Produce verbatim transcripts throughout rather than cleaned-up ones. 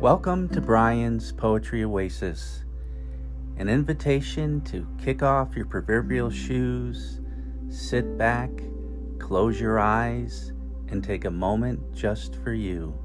Welcome to Brian's Poetry Oasis, an invitation to kick off your proverbial shoes, sit back, close your eyes, and take a moment just for you.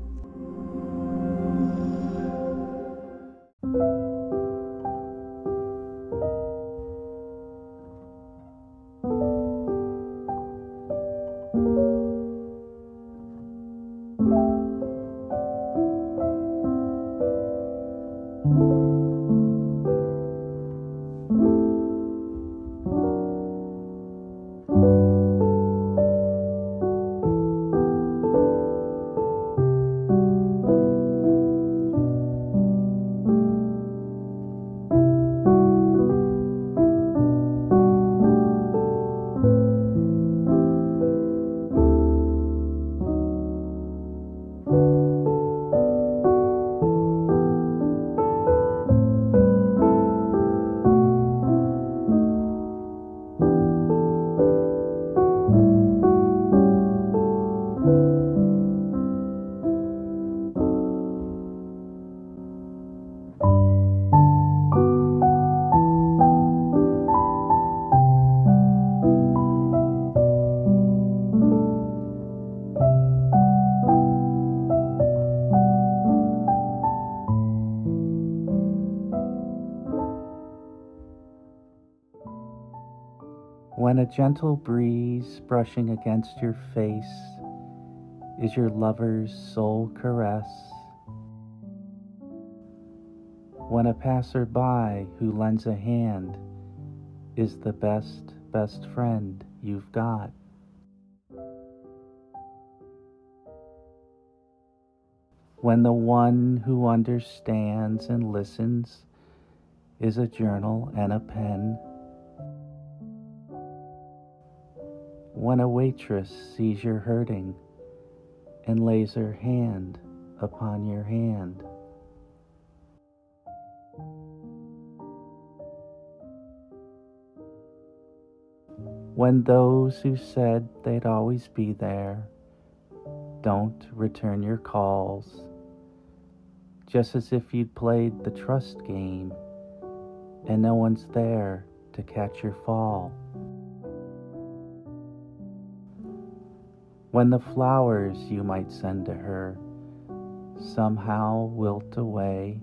When a gentle breeze brushing against your face is your lover's sole caress, when a passerby who lends a hand is the best, best friend you've got, when the one who understands and listens is a journal and a pen, when a waitress sees you're hurting and lays her hand upon your hand, when those who said they'd always be there don't return your calls, just as if you'd played the trust game and no one's there to catch your fall. When the flowers you might send to her somehow wilt away,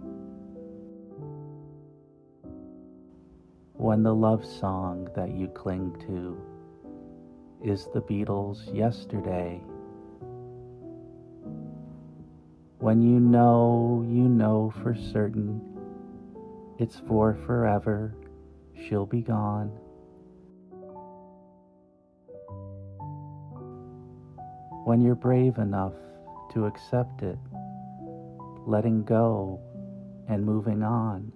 when the love song that you cling to is the Beatles' Yesterday, when you know, you know for certain it's for forever she'll be gone, when you're brave enough to accept it, letting go and moving on,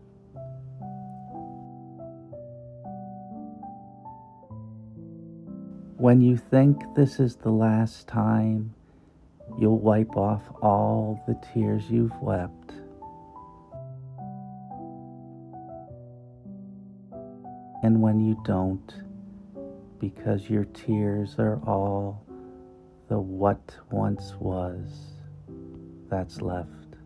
when you think this is the last time you'll wipe off all the tears you've wept, and when you don't, because your tears are all the what once was that's left.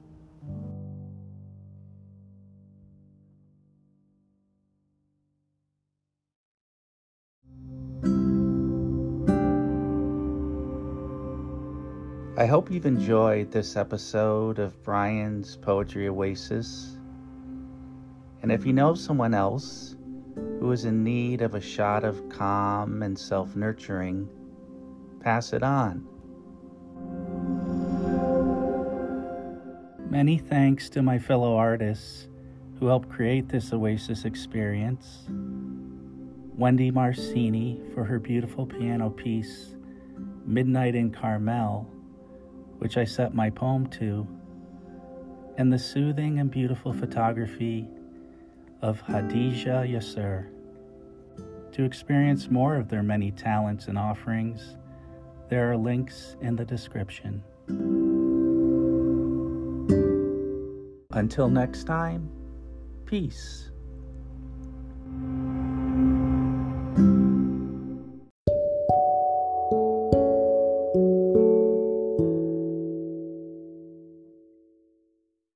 I hope you've enjoyed this episode of Brian's Poetry Oasis. And if you know someone else who is in need of a shot of calm and self-nurturing, pass it on. Many thanks to my fellow artists who helped create this Oasis experience. Wendy Marcini for her beautiful piano piece, Midnight in Carmel, which I set my poem to, and the soothing and beautiful photography of Hadija Yasser. To experience more of their many talents and offerings, there are links in the description. Until next time, peace.